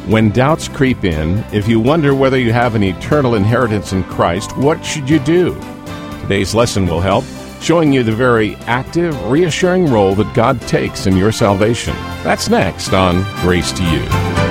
When doubts creep in, if you wonder whether you have an eternal inheritance in Christ, what should you do? Today's lesson will help, showing you the very active, reassuring role that God takes in your salvation. That's next on Grace to You.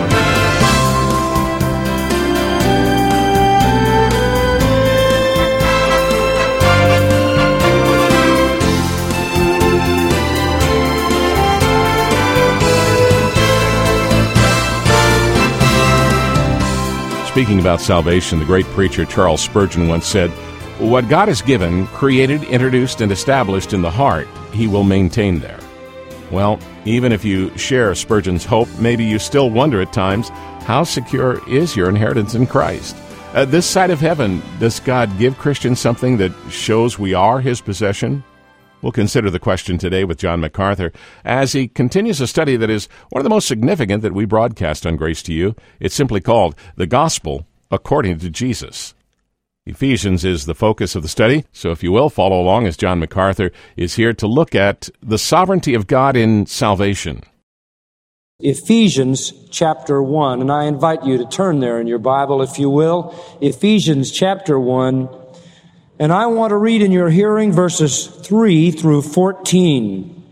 Speaking about salvation, the great preacher Charles Spurgeon once said, "What God has given, created, introduced, and established in the heart, He will maintain there." Well, even if you share Spurgeon's hope, maybe you still wonder at times, how secure is your inheritance in Christ? This side of heaven, does God give Christians something that shows we are His possession? We'll consider the question today with John MacArthur as he continues a study that is one of the most significant that we broadcast on Grace to You. It's simply called The Gospel According to Jesus. Ephesians is the focus of the study, so if you will, follow along as John MacArthur is here to look at the sovereignty of God in salvation. Ephesians chapter 1, and I invite you to turn there in your Bible, if you will. Ephesians chapter 1. And I want to read in your hearing verses 3 through 14.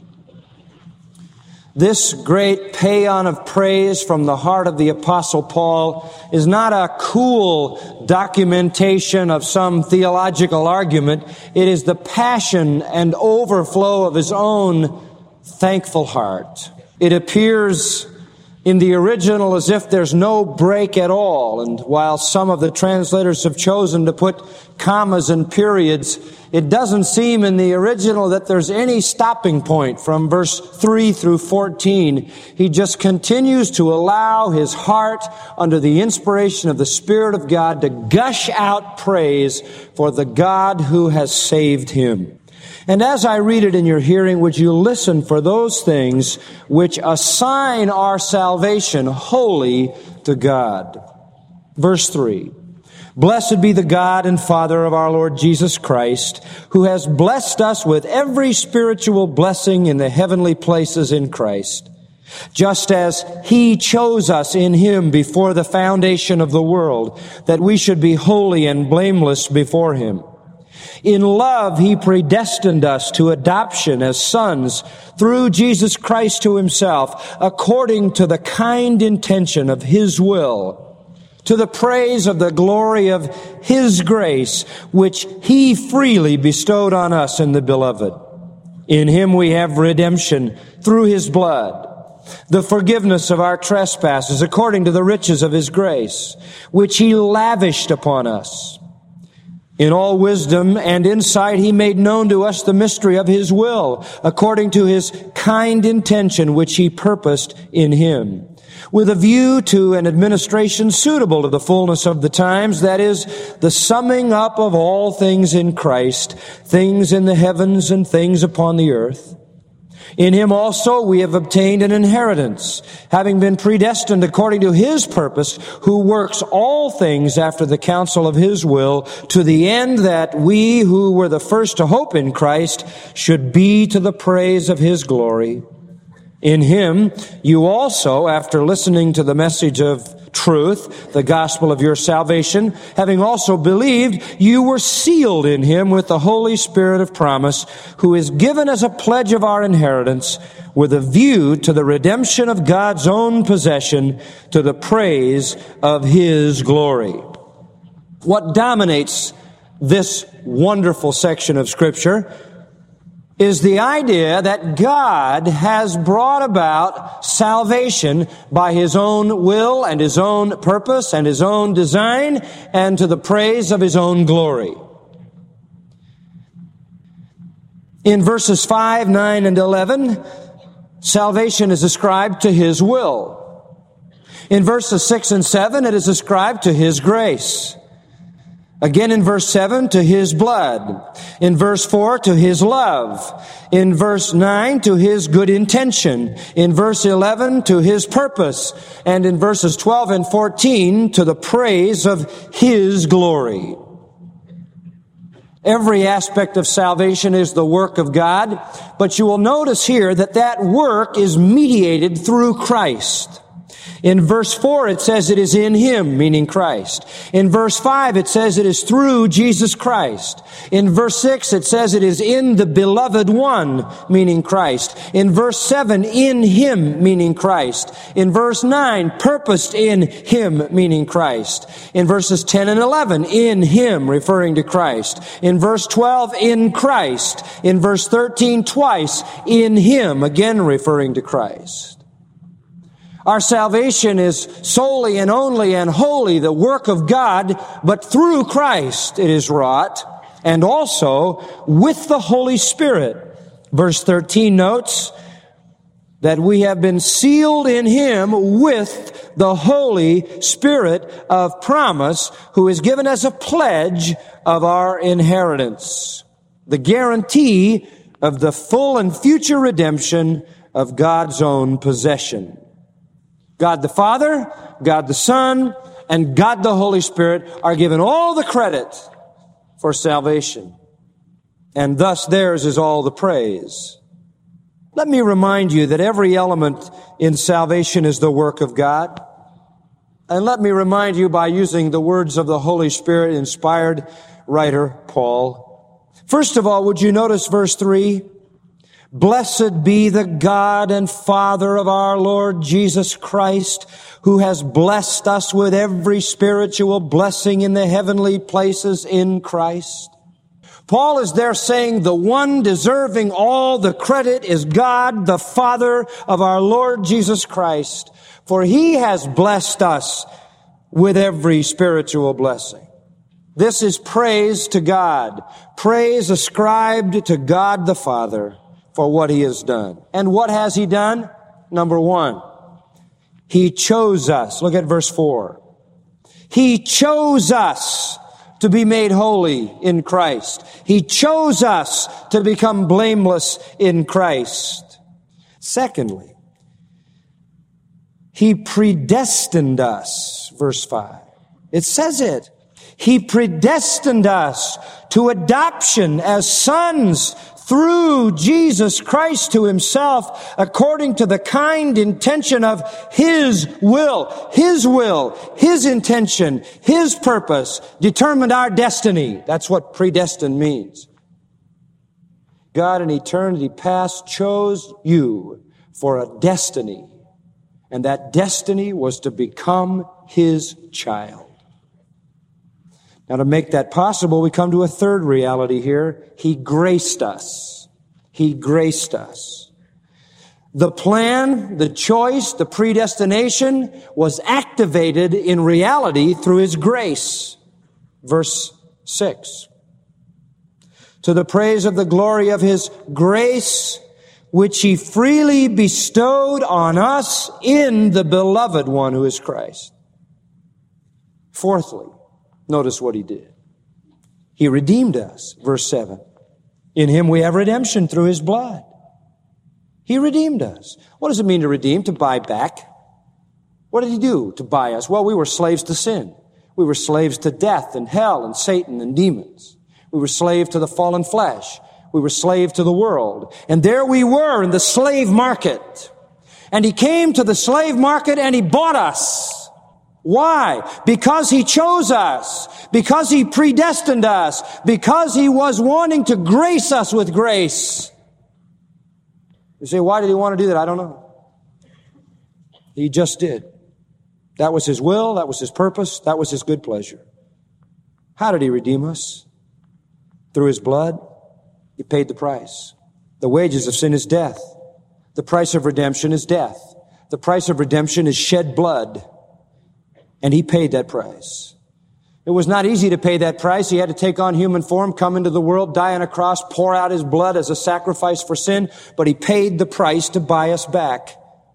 This great paean of praise from the heart of the Apostle Paul is not a cool documentation of some theological argument. It is the passion and overflow of his own thankful heart. It appears in the original as if there's no break at all, and while some of the translators have chosen to put commas and periods, it doesn't seem in the original that there's any stopping point from verse 3 through 14. He just continues to allow his heart, under the inspiration of the Spirit of God, to gush out praise for the God who has saved him. And as I read it in your hearing, would you listen for those things which assign our salvation wholly to God? Verse 3. Blessed be the God and Father of our Lord Jesus Christ, who has blessed us with every spiritual blessing in the heavenly places in Christ, just as He chose us in Him before the foundation of the world, that we should be holy and blameless before Him. In love, He predestined us to adoption as sons through Jesus Christ to Himself, according to the kind intention of His will, to the praise of the glory of His grace, which He freely bestowed on us in the Beloved. In Him we have redemption through His blood, the forgiveness of our trespasses, according to the riches of His grace, which He lavished upon us. In all wisdom and insight, He made known to us the mystery of His will, according to His kind intention, which He purposed in Him, with a view to an administration suitable to the fullness of the times, that is, the summing up of all things in Christ, things in the heavens and things upon the earth. In Him also we have obtained an inheritance, having been predestined according to His purpose, who works all things after the counsel of His will, to the end that we who were the first to hope in Christ should be to the praise of His glory. In Him you also, after listening to the message of truth, the gospel of your salvation, having also believed, you were sealed in Him with the Holy Spirit of promise, who is given as a pledge of our inheritance, with a view to the redemption of God's own possession, to the praise of His glory. What dominates this wonderful section of Scripture is the idea that God has brought about salvation by His own will and His own purpose and His own design, and to the praise of His own glory. In verses 5, 9, and 11, salvation is ascribed to His will. In verses 6 and 7, it is ascribed to His grace. Again in verse 7, to His blood. In verse 4, to His love. In verse 9, to His good intention. In verse 11, to His purpose. And in verses 12 and 14, to the praise of His glory. Every aspect of salvation is the work of God, but you will notice here that that work is mediated through Christ. In verse 4, it says it is in Him, meaning Christ. In verse 5, it says it is through Jesus Christ. In verse 6, it says it is in the Beloved One, meaning Christ. In verse 7, in Him, meaning Christ. In verse 9, purposed in Him, meaning Christ. In verses 10 and 11, in Him, referring to Christ. In verse 12, in Christ. In verse 13, twice, in Him, again referring to Christ. Our salvation is solely and only and wholly the work of God, but through Christ it is wrought, and also with the Holy Spirit. Verse 13 notes that we have been sealed in Him with the Holy Spirit of promise, who is given as a pledge of our inheritance, the guarantee of the full and future redemption of God's own possession. God the Father, God the Son, and God the Holy Spirit are given all the credit for salvation. And thus theirs is all the praise. Let me remind you that every element in salvation is the work of God. And let me remind you by using the words of the Holy Spirit inspired writer Paul. First of all, would you notice verse 3? Blessed be the God and Father of our Lord Jesus Christ, who has blessed us with every spiritual blessing in the heavenly places in Christ. Paul is there saying the one deserving all the credit is God, the Father of our Lord Jesus Christ, for He has blessed us with every spiritual blessing. This is praise to God, praise ascribed to God the Father for what He has done. And what has He done? Number one, He chose us. Look at verse 4. He chose us to be made holy in Christ. He chose us to become blameless in Christ. Secondly, He predestined us. Verse 5. It says it. He predestined us to adoption as sons through Jesus Christ to Himself, according to the kind intention of His will, His intention, His purpose, determined our destiny. That's what predestined means. God in eternity past chose you for a destiny, and that destiny was to become His child. Now, to make that possible, we come to a third reality here. He graced us. He graced us. The plan, the choice, the predestination was activated in reality through His grace. Verse 6. To the praise of the glory of His grace, which He freely bestowed on us in the Beloved One, who is Christ. Fourthly, notice what He did. He redeemed us. Verse 7. In Him we have redemption through His blood. He redeemed us. What does it mean to redeem? To buy back. What did He do to buy us? Well, we were slaves to sin. We were slaves to death and hell and Satan and demons. We were slaves to the fallen flesh. We were slaves to the world. And there we were in the slave market. And He came to the slave market and He bought us. Why? Because He chose us, because He predestined us, because He was wanting to grace us with grace. You say, why did He want to do that? I don't know. He just did. That was His will, that was His purpose, that was His good pleasure. How did He redeem us? Through His blood. He paid the price. The wages of sin is death. The price of redemption is death. The price of redemption is shed blood. And He paid that price. It was not easy to pay that price. He had to take on human form, come into the world, die on a cross, pour out His blood as a sacrifice for sin, but He paid the price to buy us back.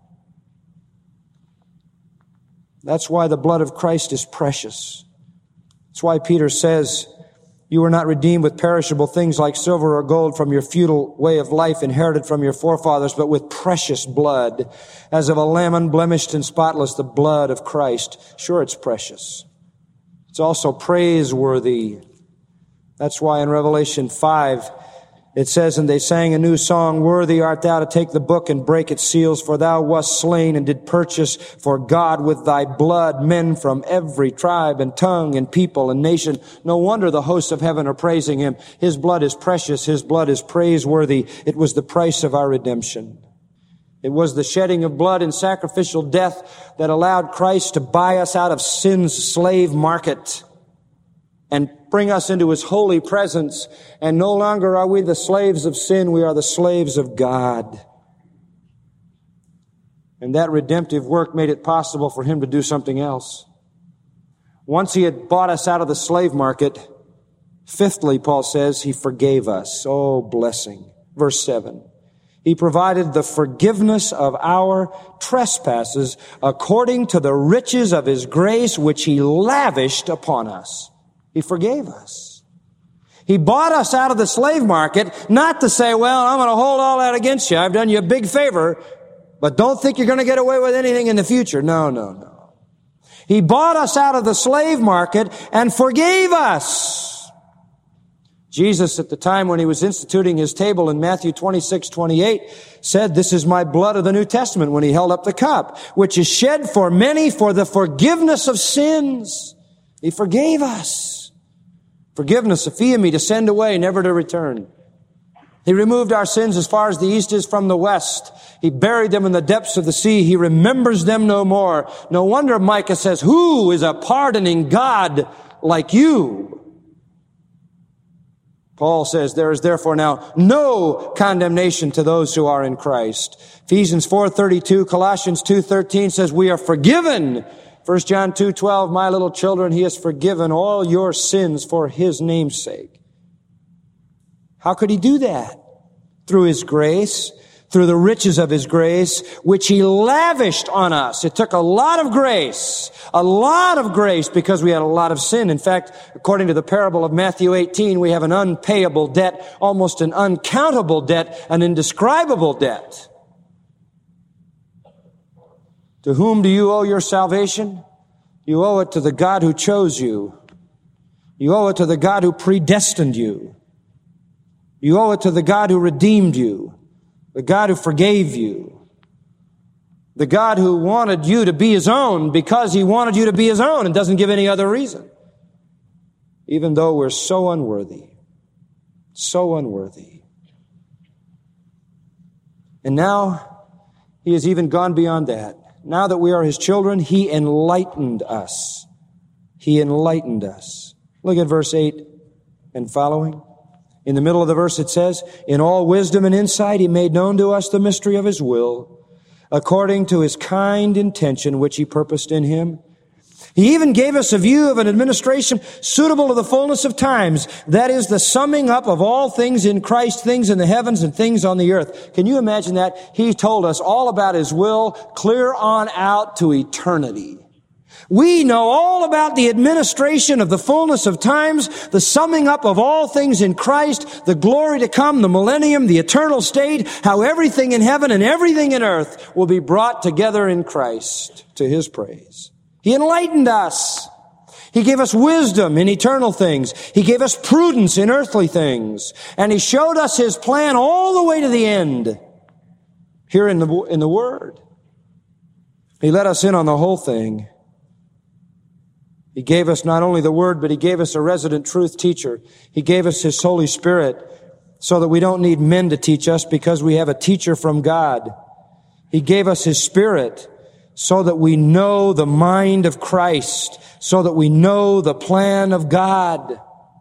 That's why the blood of Christ is precious. That's why Peter says, you were not redeemed with perishable things like silver or gold from your futile way of life inherited from your forefathers, but with precious blood, as of a lamb unblemished and spotless, the blood of Christ. Sure, it's precious. It's also praiseworthy. That's why in Revelation 5, It says, and they sang a new song, worthy art thou to take the book and break its seals, for thou wast slain and did purchase for God with thy blood men from every tribe and tongue and people and nation. No wonder the hosts of heaven are praising him. His blood is precious. His blood is praiseworthy. It was the price of our redemption. It was the shedding of blood and sacrificial death that allowed Christ to buy us out of sin's slave market and bring us into his holy presence. And no longer are we the slaves of sin, we are the slaves of God. And that redemptive work made it possible for him to do something else. Once he had bought us out of the slave market, fifthly, Paul says, he forgave us. Oh, blessing. Verse 7. He provided the forgiveness of our trespasses according to the riches of his grace, which he lavished upon us. He forgave us. He bought us out of the slave market, not to say, well, I'm going to hold all that against you. I've done you a big favor, but don't think you're going to get away with anything in the future. No. He bought us out of the slave market and forgave us. Jesus, at the time when he was instituting his table in Matthew 26:28, said, this is my blood of the New Testament, when he held up the cup, which is shed for many for the forgiveness of sins. He forgave us. Forgiveness, aphiemi, to send away, never to return. He removed our sins as far as the east is from the west. He buried them in the depths of the sea. He remembers them no more. No wonder Micah says, who is a pardoning God like you? Paul says, there is therefore now no condemnation to those who are in Christ. Ephesians 4:32, Colossians 2:13 says, we are forgiven. 1 John 2:12, my little children, he has forgiven all your sins for his name's sake. How could he do that? Through his grace, through the riches of his grace, which he lavished on us. It took a lot of grace, because we had a lot of sin. In fact, according to the parable of Matthew 18, we have an unpayable debt, almost an uncountable debt, an indescribable debt. To whom do you owe your salvation? You owe it to the God who chose you. You owe it to the God who predestined you. You owe it to the God who redeemed you, the God who forgave you, the God who wanted you to be his own because he wanted you to be his own and doesn't give any other reason. Even though we're so unworthy. And now he has even gone beyond that. Now that we are his children, he enlightened us. Look at verse 8 and following. In the middle of the verse it says, in all wisdom and insight he made known to us the mystery of his will, according to his kind intention which he purposed in him. He even gave us a view of an administration suitable to the fullness of times. That is the summing up of all things in Christ, things in the heavens and things on the earth. Can you imagine that? He told us all about his will clear on out to eternity. We know all about the administration of the fullness of times, the summing up of all things in Christ, the glory to come, the millennium, the eternal state, how everything in heaven and everything in earth will be brought together in Christ to his praise. He enlightened us. He gave us wisdom in eternal things. He gave us prudence in earthly things. And he showed us his plan all the way to the end here in the Word. He let us in on the whole thing. He gave us not only the Word, but he gave us a resident truth teacher. He gave us his Holy Spirit so that we don't need men to teach us because we have a teacher from God. He gave us his Spirit so that we know the mind of Christ, so that we know the plan of God.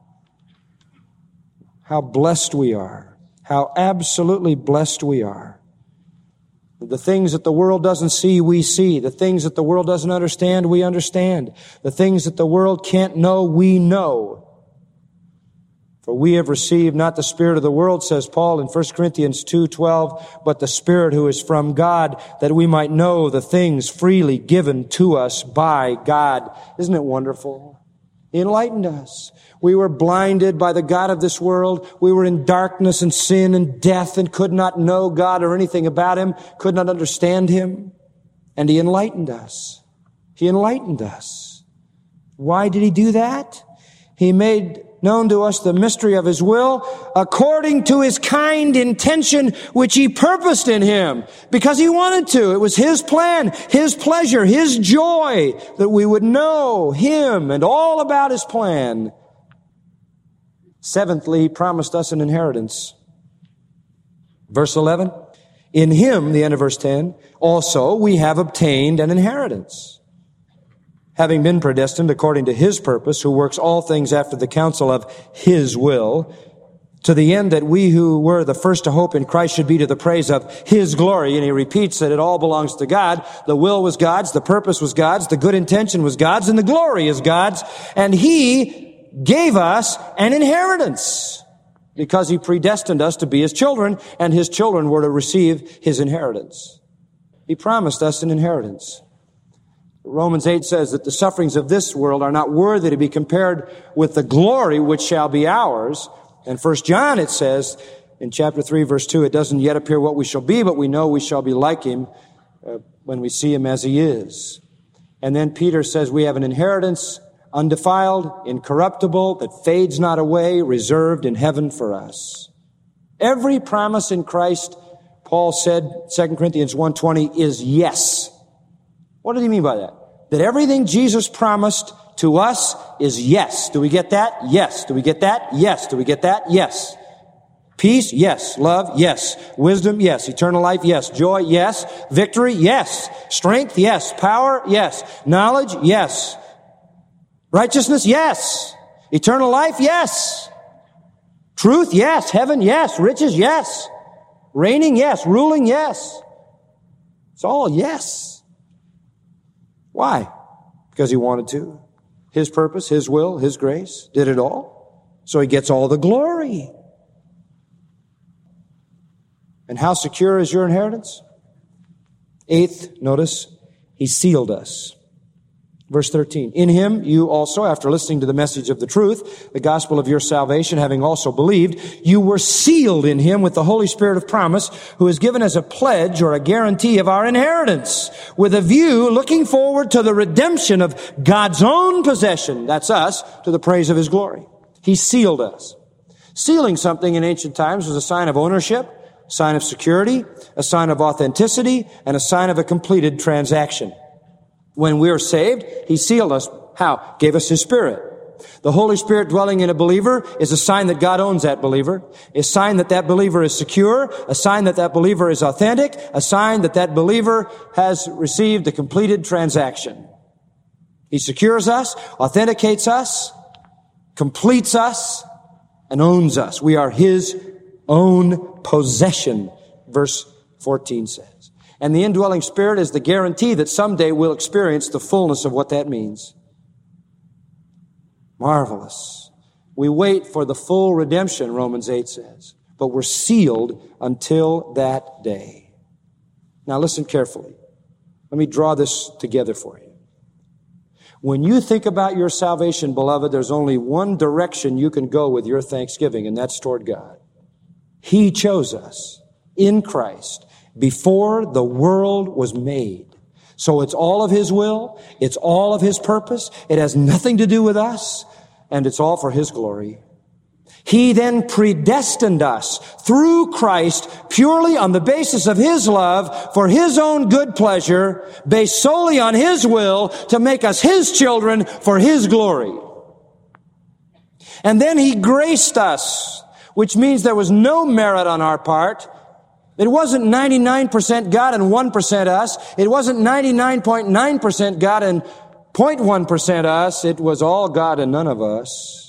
How blessed we are. How absolutely blessed we are. The things that the world doesn't see, we see. The things that the world doesn't understand, we understand. The things that the world can't know, we know. For we have received not the spirit of the world, says Paul in 1 Corinthians 2:12, but the Spirit who is from God, that we might know the things freely given to us by God. Isn't it wonderful? He enlightened us. We were blinded by the god of this world. We were in darkness and sin and death and could not know God or anything about him, could not understand him. And he enlightened us. He enlightened us. Why did he do that? He made known to us the mystery of his will, according to his kind intention, which he purposed in him, because he wanted to. It was his plan, his pleasure, his joy, that we would know him and all about his plan. Seventhly, he promised us an inheritance. Verse 11, in him, the end of verse 10, also we have obtained an inheritance, having been predestined according to his purpose, who works all things after the counsel of his will, to the end that we who were the first to hope in Christ should be to the praise of his glory. And he repeats that it all belongs to God. The will was God's, the purpose was God's, the good intention was God's, and the glory is God's. And he gave us an inheritance because he predestined us to be his children, and his children were to receive his inheritance. He promised us an inheritance. Romans 8 says that the sufferings of this world are not worthy to be compared with the glory which shall be ours. And 1 John, it says in chapter 3, verse 2, it doesn't yet appear what we shall be, but we know we shall be like him when we see him as he is. And then Peter says we have an inheritance, undefiled, incorruptible, that fades not away, reserved in heaven for us. Every promise in Christ, Paul said, 2 Corinthians 1:20, is yes. What did he mean by that? That everything Jesus promised to us is yes. Do we get that? Yes. Do we get that? Yes. Do we get that? Yes. Peace? Yes. Love? Yes. Wisdom? Yes. Eternal life? Yes. Joy? Yes. Victory? Yes. Strength? Yes. Power? Yes. Knowledge? Yes. Righteousness? Yes. Eternal life? Yes. Truth? Yes. Heaven? Yes. Riches? Yes. Reigning? Yes. Ruling? Yes. It's all yes. Why? Because he wanted to. His purpose, his will, his grace, did it all. So he gets all the glory. And how secure is your inheritance? Eighth, notice, he sealed us. Verse 13, in him you also, after listening to the message of the truth, the gospel of your salvation, having also believed, you were sealed in him with the Holy Spirit of promise, who is given as a pledge or a guarantee of our inheritance, with a view looking forward to the redemption of God's own possession, that's us, to the praise of his glory. He sealed us. Sealing something in ancient times was a sign of ownership, a sign of security, a sign of authenticity, and a sign of a completed transaction. When we are saved, he sealed us. How? Gave us his Spirit. The Holy Spirit dwelling in a believer is a sign that God owns that believer, a sign that that believer is secure, a sign that that believer is authentic, a sign that that believer has received a completed transaction. He secures us, authenticates us, completes us, and owns us. We are his own possession, verse 14 says. And the indwelling Spirit is the guarantee that someday we'll experience the fullness of what that means. Marvelous. We wait for the full redemption, Romans 8 says, but we're sealed until that day. Now listen carefully. Let me draw this together for you. When you think about your salvation, beloved, there's only one direction you can go with your thanksgiving, and that's toward God. He chose us in Christ before the world was made. So it's all of his will. It's all of his purpose. It has nothing to do with us. And it's all for his glory. He then predestined us through Christ purely on the basis of his love for his own good pleasure, based solely on his will to make us his children for his glory. And then he graced us, which means there was no merit on our part. It wasn't 99% God and 1% us. It wasn't 99.9% God and 0.1% us. It was all God and none of us.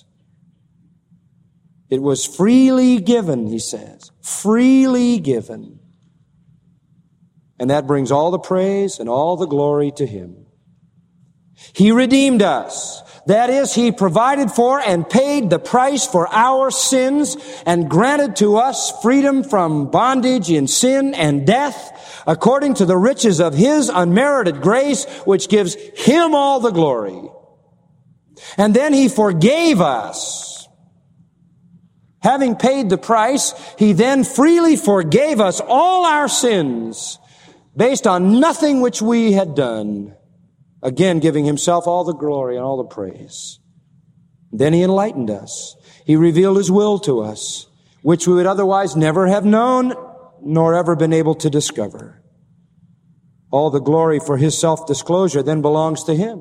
It was freely given, he says. Freely given. And that brings all the praise and all the glory to him. He redeemed us. That is, he provided for and paid the price for our sins and granted to us freedom from bondage in sin and death according to the riches of his unmerited grace, which gives him all the glory. And then he forgave us. Having paid the price, he then freely forgave us all our sins based on nothing which we had done. Again, giving himself all the glory and all the praise. Then he enlightened us. He revealed His will to us, which we would otherwise never have known nor ever been able to discover. All the glory for His self-disclosure then belongs to Him.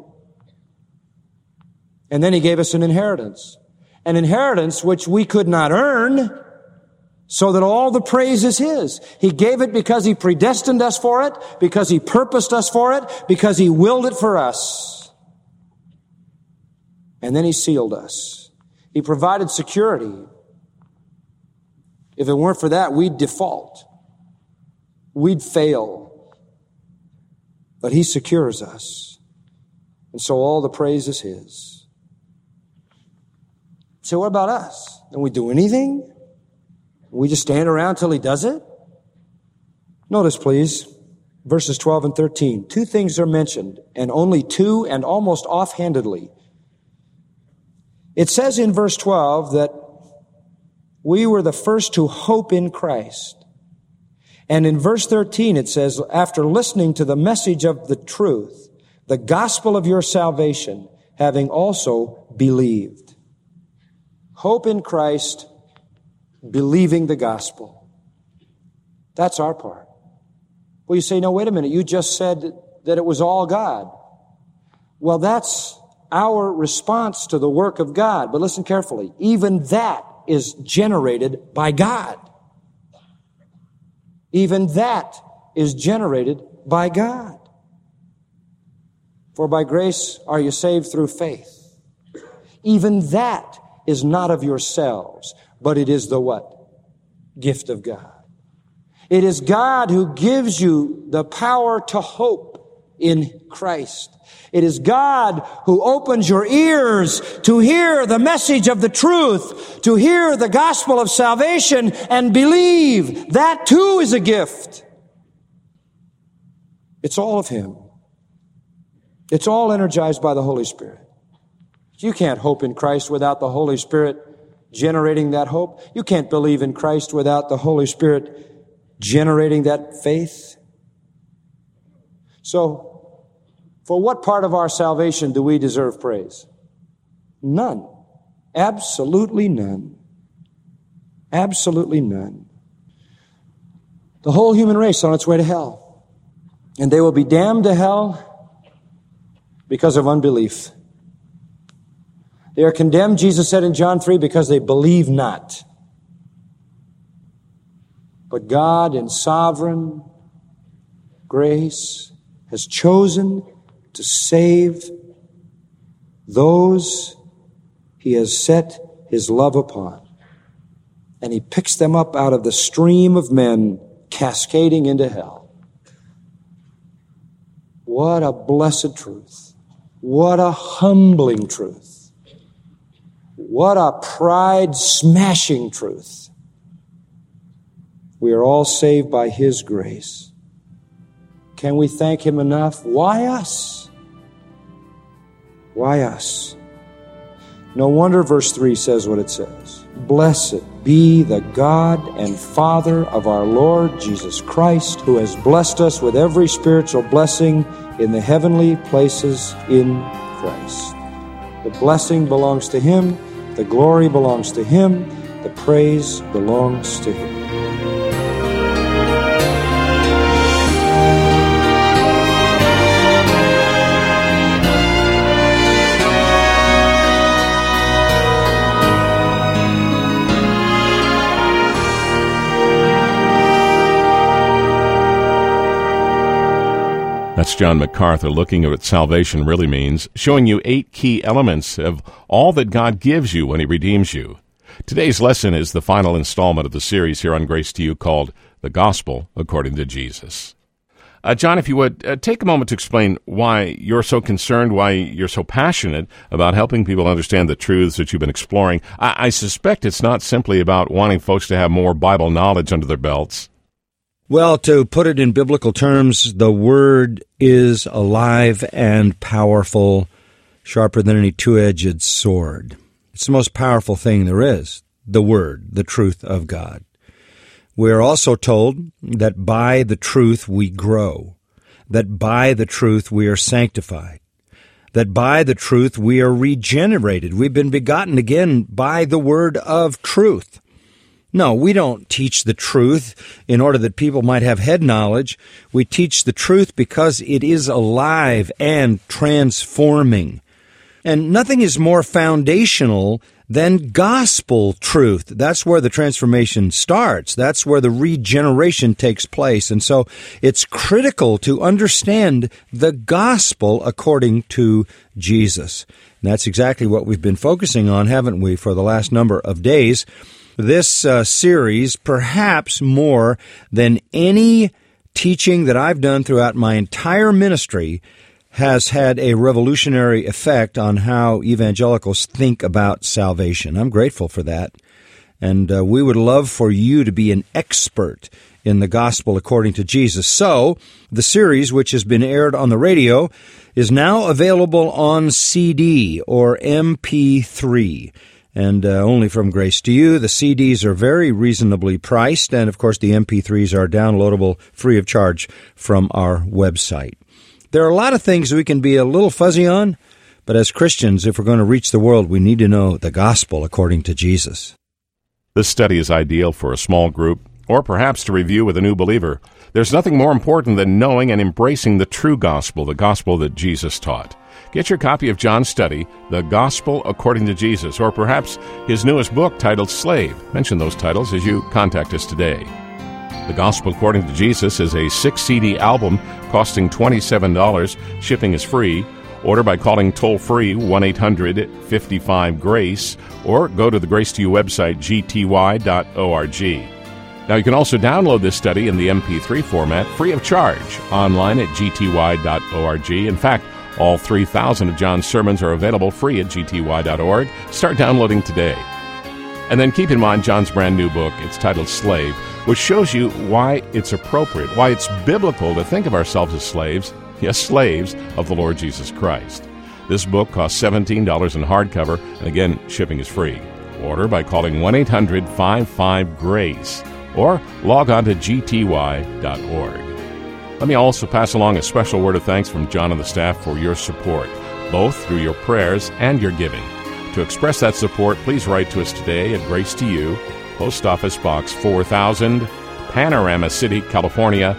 And then He gave us an inheritance which we could not earn, so that all the praise is His. He gave it because He predestined us for it, because He purposed us for it, because He willed it for us. And then He sealed us. He provided security. If it weren't for that, we'd default. We'd fail. But He secures us. And so all the praise is His. So what about us? Don't we do anything? We just stand around till He does it? Notice, please, verses 12 and 13. Two things are mentioned, and only two, and almost offhandedly. It says in verse 12 that we were the first to hope in Christ. And in verse 13 it says, after listening to the message of the truth, the gospel of your salvation, having also believed. Hope in Christ, believing the gospel. That's our part. Well, you say, no, wait a minute. You just said that it was all God. Well, that's our response to the work of God. But listen carefully. Even that is generated by God. Even that is generated by God. For by grace are you saved through faith. Even that is not of yourselves, but it is the what? Gift of God. It is God who gives you the power to hope in Christ. It is God who opens your ears to hear the message of the truth, to hear the gospel of salvation and believe. That too is a gift. It's all of Him. It's all energized by the Holy Spirit. You can't hope in Christ without the Holy Spirit generating that hope. You can't believe in Christ without the Holy Spirit generating that faith. So, for what part of our salvation do we deserve praise? None. Absolutely none. Absolutely none. The whole human race is on its way to hell. And they will be damned to hell because of unbelief. They are condemned, Jesus said in John 3, because they believe not. But God in sovereign grace has chosen to save those He has set His love upon. And He picks them up out of the stream of men cascading into hell. What a blessed truth. What a humbling truth. What a pride-smashing truth. We are all saved by His grace. Can we thank Him enough? Why us? Why us? No wonder verse 3 says what it says. Blessed be the God and Father of our Lord Jesus Christ, who has blessed us with every spiritual blessing in the heavenly places in Christ. The blessing belongs to Him. The glory belongs to Him. The praise belongs to Him. That's John MacArthur looking at what salvation really means, showing you 8 key elements of all that God gives you when He redeems you. Today's lesson is the final installment of the series here on Grace to You called The Gospel According to Jesus. John, if you would, take a moment to explain why you're so concerned, why you're so passionate about helping people understand the truths that you've been exploring. I suspect it's not simply about wanting folks to have more Bible knowledge under their belts. Well, to put it in biblical terms, the Word is alive and powerful, sharper than any two-edged sword. It's the most powerful thing there is, the Word, the truth of God. We are also told that by the truth we grow, that by the truth we are sanctified, that by the truth we are regenerated. We've been begotten again by the word of truth. No, we don't teach the truth in order that people might have head knowledge. We teach the truth because it is alive and transforming. And nothing is more foundational than gospel truth. That's where the transformation starts. That's where the regeneration takes place. And so it's critical to understand the gospel according to Jesus. And that's exactly what we've been focusing on, haven't we, for the last number of days. This series, perhaps more than any teaching that I've done throughout my entire ministry, has had a revolutionary effect on how evangelicals think about salvation. I'm grateful for that. And we would love for you to be an expert in the gospel according to Jesus. So, the series, which has been aired on the radio, is now available on CD or MP3. And only from Grace to You. The CDs are very reasonably priced, and of course the MP3s are downloadable free of charge from our website. There are a lot of things we can be a little fuzzy on, but as Christians, if we're going to reach the world, we need to know the gospel according to Jesus. This study is ideal for a small group, or perhaps to review with a new believer. There's nothing more important than knowing and embracing the true gospel, the gospel that Jesus taught. Get your copy of John's study, The Gospel According to Jesus, or perhaps his newest book titled Slave. Mention those titles as you contact us today. The Gospel According to Jesus is a 6-CD album costing $27. Shipping is free. Order by calling toll-free 1-800-55-GRACE or go to the Grace to You website, gty.org. Now, you can also download this study in the MP3 format free of charge online at gty.org. In fact, all 3,000 of John's sermons are available free at gty.org. Start downloading today. And then keep in mind John's brand new book. It's titled Slave, which shows you why it's appropriate, why it's biblical to think of ourselves as slaves, yes, slaves of the Lord Jesus Christ. This book costs $17 in hardcover, and again, shipping is free. Order by calling 1-800-55-GRACE or log on to gty.org. Let me also pass along a special word of thanks from John and the staff for your support, both through your prayers and your giving. To express that support, please write to us today at Grace to You, Post Office Box 4000, Panorama City, California,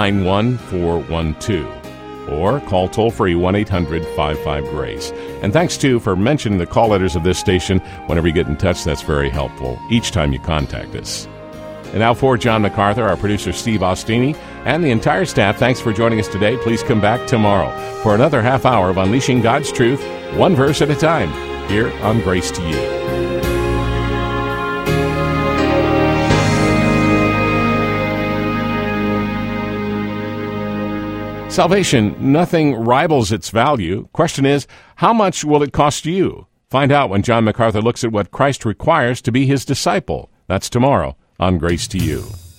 91412. Or call toll-free 1-800-55-GRACE. And thanks, too, for mentioning the call letters of this station. Whenever you get in touch, that's very helpful each time you contact us. And now for John MacArthur, our producer Steve Ostini, and the entire staff, thanks for joining us today. Please come back tomorrow for another half hour of Unleashing God's Truth, one verse at a time, here on Grace to You. Salvation, nothing rivals its value. Question is, how much will it cost you? Find out when John MacArthur looks at what Christ requires to be his disciple. That's tomorrow on Grace to You.